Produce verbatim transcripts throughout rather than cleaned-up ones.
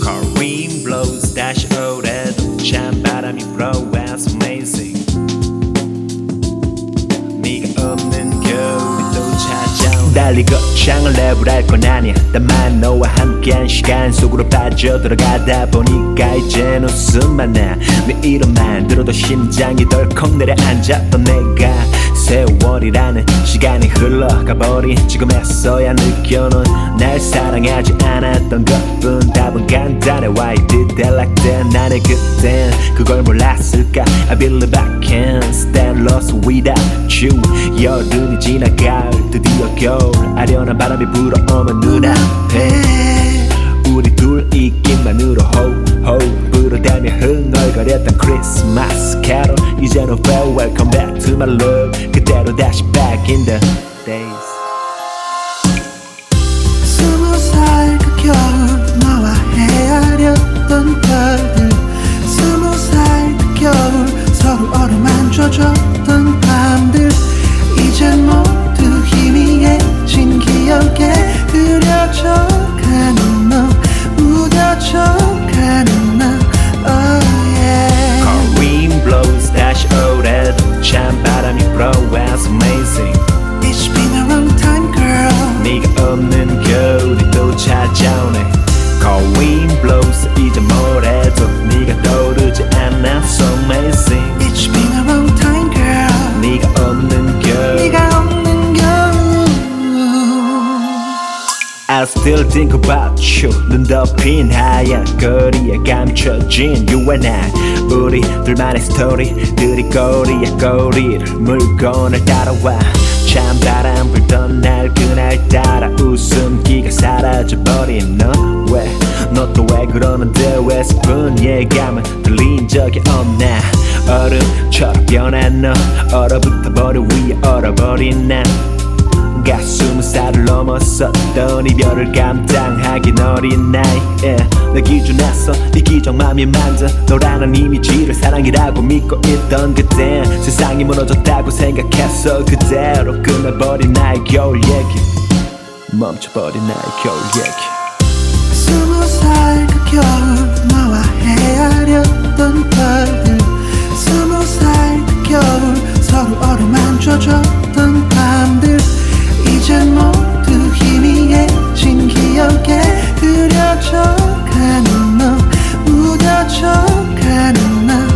Cold wind blows 다시 오래도 찬 바람이 blow as amazing. 네가 없는 겨울이 또 찾아오네. 달리 거창한 랩을 할 건 아니야. 다만 너와 함께한 시간 속으로 빠져들어가다 보니까 이젠 웃음만 나. 매일만 들어도 심장이 덜컥 내려앉았던 내가 세월이라는 시간이 흘러가버린 지금에서야 느껴는 날 사랑하지 않았던 것뿐. 답은 간단해. Why did that like that? 나는 그땐 그걸 몰랐을까? I believe I can stand lost without you. 여름이 지나 가을 드디어 겨울 아련한 바람이 불어오면 눈앞에 우리 둘 있기만으로 호호 불어대며 흥얼거렸던 크리스마스 캐롤. 이제는 farewell come back to my love. 그대로 다시 back in the days. 스무 살 그 겨울 너와 헤아렸던 별들. 스무 살 그 겨울 서로 어루만져줬던 밤들. 이젠 모두 희미해진 기억에 그려져가는 너 무뎌져가는 나. Oh yeah. Cold wind blows 다시 오래도 찬 바람이 blow as amazing. It's been a long time girl. 네가 없는 겨울이 또 찾아오네. Cold wind blows 이제 뭐래도 네가 떠오르지 않아. So amazing. It's been a long time girl. 네가 없는 겨울. 네가 없는 겨울. I still think about you. 눈 덮인 하얀 거리에 감춰진 you and I. 우리 둘만의 스토리들이 꼬리에 꼬리를 물고 날 따라와. 찬바람 불던 날 그날따라 웃음기가 사라져버린 너. 왜 너 또 왜 그러는데 왜 슬픈 예감은 들린 적이 없나. 얼음처럼 변한 너 얼어붙어 버려 위에 얼어버린 난. 가 스무 살을 넘었었던 이별을 감당하긴 어린 나이. yeah. 내 기준에서 이기적 맘이 만든 너라는 이미지를 사랑이라고 믿고 있던 그땐 세상이 무너졌다고 생각했어. 그대로 끝나버린 나의 겨울 얘기. 멈춰버린 나의 겨울 얘기. 스무 살 그 겨울 너와 헤아렸던 별들. 스무 살 그 겨울 서로 어루만져줬던 밤들. 이젠 모두 희미해진 기억에 그려져가는 너 무뎌져가는 나.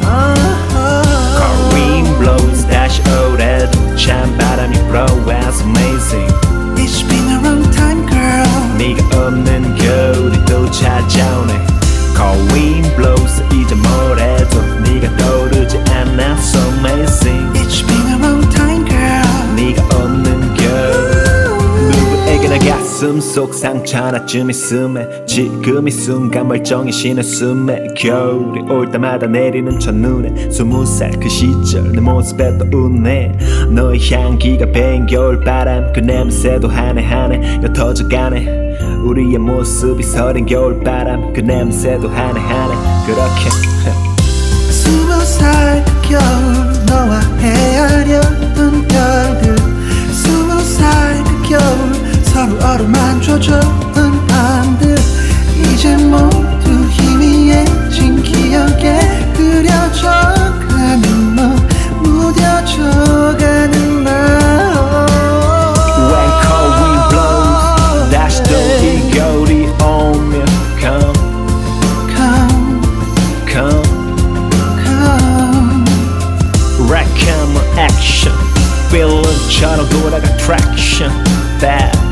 Cold wind blows 다시 오래도 찬 바람이 blow as amazing. It's been a long time girl. 네가 없는 겨울이 또 찾아오네. Cold wind blows 이제 뭐래도 네가 떠오르지 않아. So amazing. It's been a long time girl. 네가 없는 겨울. 누구에게나 가슴 속 상처 하나쯤 있음에 지금 이 순간 멀쩡히 쉬는 숨에 겨울이 올 때마다 내리는 첫눈에 스무 살 그 시절 내 모습에 떠오르네. 너의 향기가 배인 겨울바람 그 냄새도 한해 한해 옅어져가네. 우리의 모습이 서린 겨울바람 그 냄새도 한해 한해 그렇게. 스무 살 그 겨울 너와 헤아렸던 별들. 스무 살 그 겨울 서로 어루만져줬던 밤들. 이젠 모두 희미해진 기억에 그려져가는 너 무뎌져가는 나. When cold wind blows 다시 또 이 겨울이 오면 come Come, come come. Right camera action feeling처럼 돌아가 traction back.